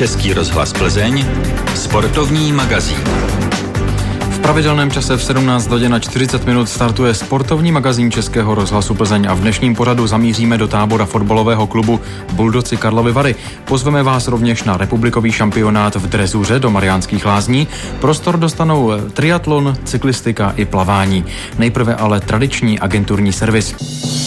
Český rozhlas Plzeň, sportovní magazín. V pravidelném čase v 17 hodin a 40 minut startuje sportovní magazín Českého rozhlasu Plzeň a v dnešním pořadu zamíříme do tábora fotbalového klubu Buldoci Karlovy Vary. Pozveme vás rovněž na republikový šampionát v drezuře do Mariánských Lázní. Prostor dostanou triatlon, cyklistika i plavání. Nejprve ale tradiční agenturní servis.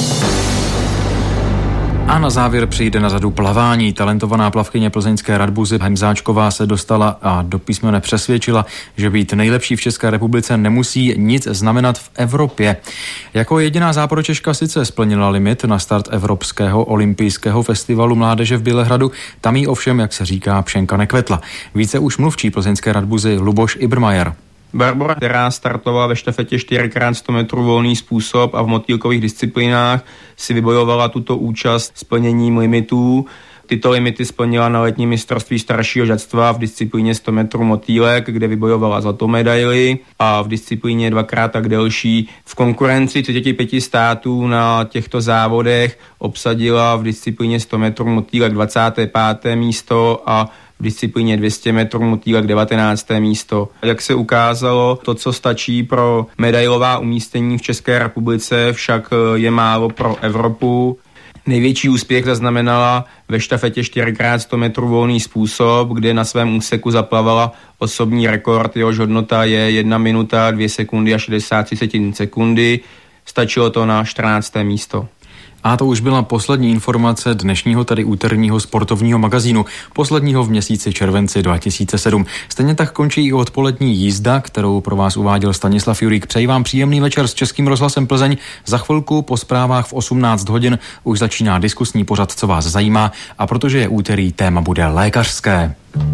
A na závěr přijde na řadu plavání. Talentovaná plavkyně plzeňské Radbuzy Hemzáčková se dostala a do písmene přesvědčila, že být nejlepší v České republice nemusí nic znamenat v Evropě. Jako jediná Záporočeška sice splnila limit na start Evropského olympijského festivalu mládeže v Bělehradu, tam jí ovšem, jak se říká, pšenka nekvetla. Více už mluvčí plzeňské Radbuzy Luboš Ibrmajer. Barbora, která startovala ve štafetě 4x100 metrů volný způsob a v motýlkových disciplínách, si vybojovala tuto účast splněním limitů. Tyto limity splnila na letním mistrovství staršího žadstva v disciplíně 100 metrů motýlek, kde vybojovala zlatou medaili, a v disciplíně dvakrát tak delší. V konkurenci 35 států na těchto závodech obsadila v disciplíně 100 metrů motýlek 25. místo a v disciplíně 200 metrů motýlek 19. místo. Jak se ukázalo, to, co stačí pro medailová umístění v České republice, však je málo pro Evropu. Největší úspěch zaznamenala ve štafetě 4x100 metrů volný způsob, kde na svém úseku zaplavala osobní rekord, jehož hodnota je 1 minuta 2 sekundy a 63 sekundy. Stačilo to na 14. místo. A to už byla poslední informace dnešního, tedy úterního sportovního magazínu, posledního v měsíci červenci 2007. Stejně tak končí i odpolední jízda, kterou pro vás uváděl Stanislav Jurík. Přeji vám příjemný večer s Českým rozhlasem Plzeň. Za chvilku po zprávách v 18 hodin už začíná diskusní pořad, co vás zajímá, a protože je úterý, téma bude lékařské.